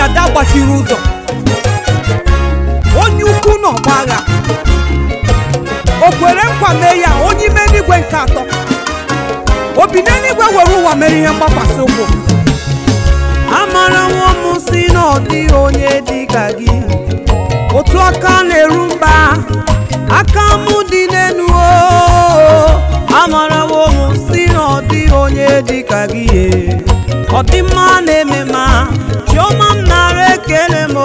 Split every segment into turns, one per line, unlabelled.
ada gbachiri ụzọ, onye ukwu n'ọgba agha, o kwere nkwa mee ya onye ime n'igwe nke atọ, obi n'eluigwe were ụwa mere ihe mgbakwasị ụkwụ. Amarawo m si na ọ dịghị onye dị ka gị, otu aka na-eru mba, aka m dị n'elu. Amarawo m si na ọ dịghị onye dị ka gị, ọ dị mma na-eme ma chiọma m nara ekele m.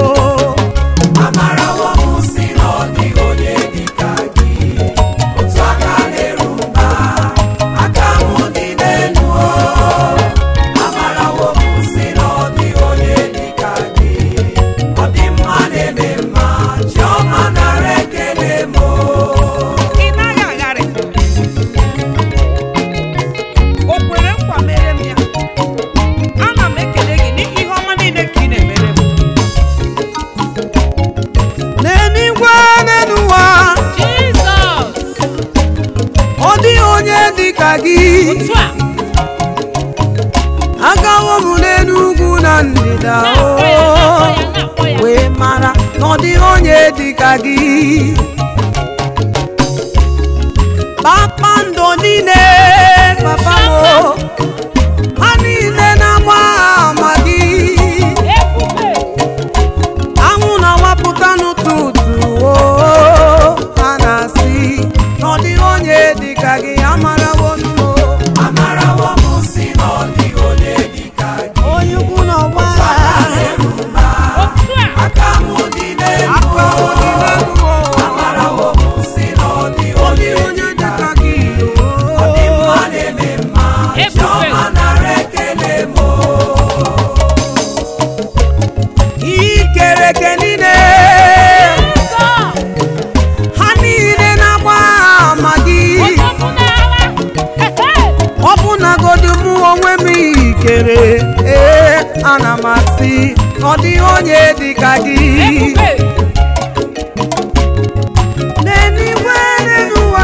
Amarawo m si na ọ dịghị onye dị ka gị, otu aka na-eru mba, aka m dị n'elu. Amarawo m si na ọ dịghị onye dị ka gị, ọ dị mma na-eme mma chiọma nara ekele m.
Ị naghị agharị, o kwere nkwa mere m ya. Ana m ekele gị n'ihi ihe ọma niile ka ị na-emere m. N'eluigwe n'ụwa,
Jizọs,
ọ dịghị onye dị ka gị.
otu a
Agawo m n'elu ugwu na ndịda,
na-akpọ ya
wee mara na ọ dịghị onye dị ka gị. Kpakpando niile, papa m, ha niile na-agba ama gị.
ebube
Anwụ na-awapụta n'ụtụtụ, ha na-asị na ọ dịghị onye dị ka gị. Amarawo m,
Amarawo m si na ọ dịghị onye dị ka gị,
onye ukwu n'ọgba
aka
agha,
na-eru mba,
otu a
aka m dị n'elu.
aka m dị n'elu.
Amarawo m si na ọ dịghị
Ọ
onye
dịghị onye
dị
dị
ka
ka
gị,
gị.
ọ dị mma na-eme mma chiọma nara ekele m.
Ikere eke niile, ha niile na-agba ama gị. Ọ bụ nagodu mụ onwe m ikere, ana m asị na ọ dịghị onye dị ka gị. N'eluigwe n'ụwa,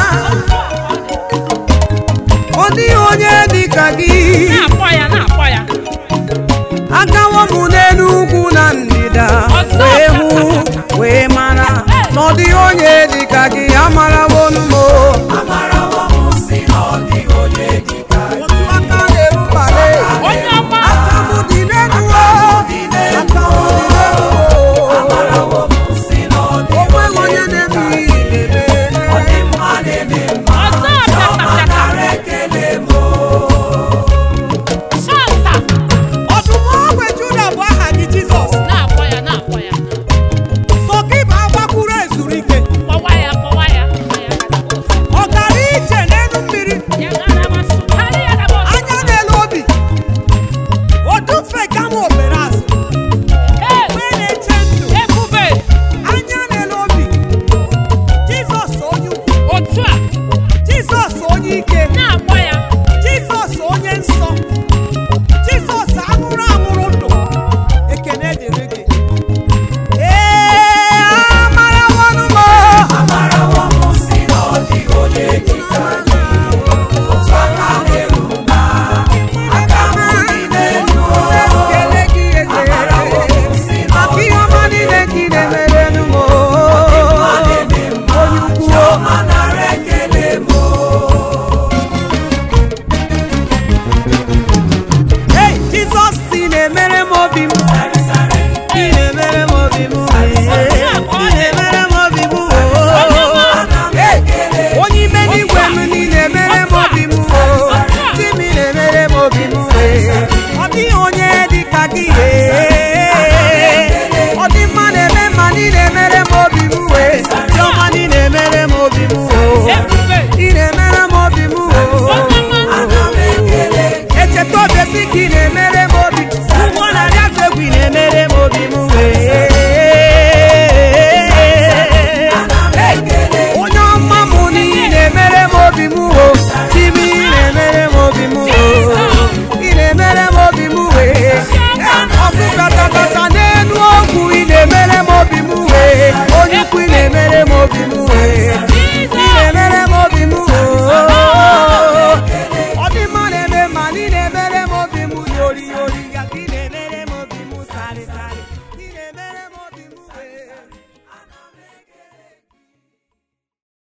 ọ dịghị onye dị ka gị.
na-akpọ ya
Agawo m n'elu ugwu na ndịda, wee hụ wee mara na ọ dịghị onye dị ka gị. Amarawo m,
Amarawo m si na ọ dịghị onye dị ka gị,
otu aka na-erubale,
onye ọma
aka m dị n'elu,
dị n'elu.
aka m dị n'elu.
Amarawo m si na ọ
O
dịghị
nweghị
onye
onye
dị ka
na-eme
gị,
ihe
ọ dị mma na-eme mma
ọzọ
chiọma
pịata
nara ekele m.
shansa
ọdụm ogbe Juda bụ aha gị, Jizọs.
na-akpọ ya
Sọ gị bụ agbakwuru ezuru ike,
kpọwa ya
ọ gara ije n'elu mmiri,
ya gara masụkarị ya na bọs
anya n'elu obi, o dufega m obere azụ, wee na-eche ndụ,
ebube
anya n'elu obi. Jizọs onye ukwu,
otu a
Jizọs onye ike,
na-akpọ ya
Jizọs onye nsọ, Jizọs anwụrụ anwụrụ ndụ. Ekene dịrị gị. Amarawo m,
Amarawo m si na ọ dịghị onye dị ka gị, otu aka na-eru mba, aka m dị n'elu.
ekele gị eze,
Amarawo m si na ọ
maka ihe ọma niile ka ị na-emere m.
mma na-eme mma chiọma nara ekele m.
Hey, Jizọs si na-emere m obi m, ị na-emere m obi m, ị na-emere m obi m. Onye ime n'igwe m, ị na-emere m obi m, di m, ị na-emere m obi m. Ọ dịghị onye dị ka gị, ọ dị mma na-eme mma, ị na-emere m obi m, chiọma ị na-emere m obi m,
ebube
ị na-emere m obi m. Echeta obi esi ka ị na-emere m obi, ụgwọ narị atụ egwu ị na-emere m obi m. Onye ọma m na ị na-emere m obi m.